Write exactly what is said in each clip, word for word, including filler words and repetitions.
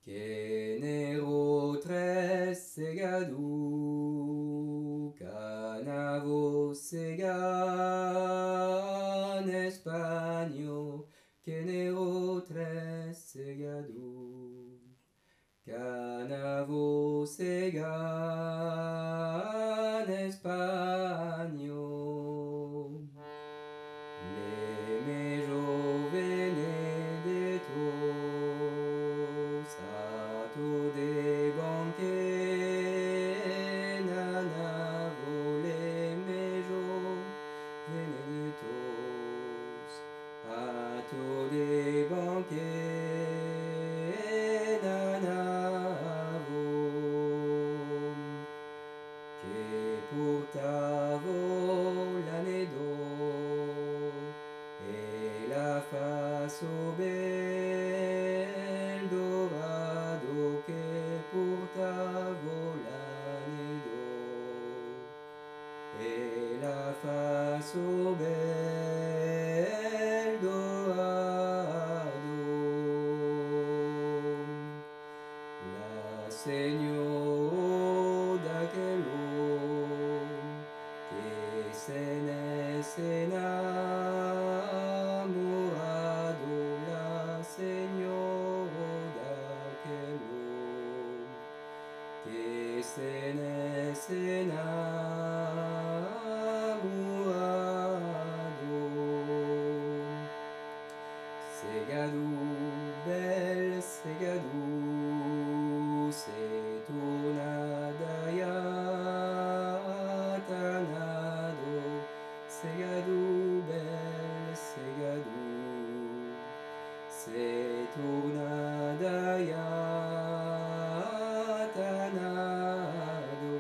Género tres segadu, canavo segan Españo, género tres segadu, canavo segan Españo. Le mejo Benedettos ato de banque nanavo le mejo Benedettos ato de banque nanavo che portavo l'anedo e la faso bel dorado che portavo l'anedo e la faso bel dorado. La Señor d'aquello che se ne se enamorado, la Señor d'aquello che se ne se enamorado. Segadu, bel segadu, se tornada ya tanado, segadu, bel segadu, se tornada ya tanado.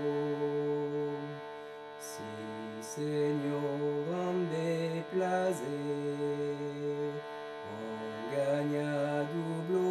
Si Señor ambe plaze, en gagna doublo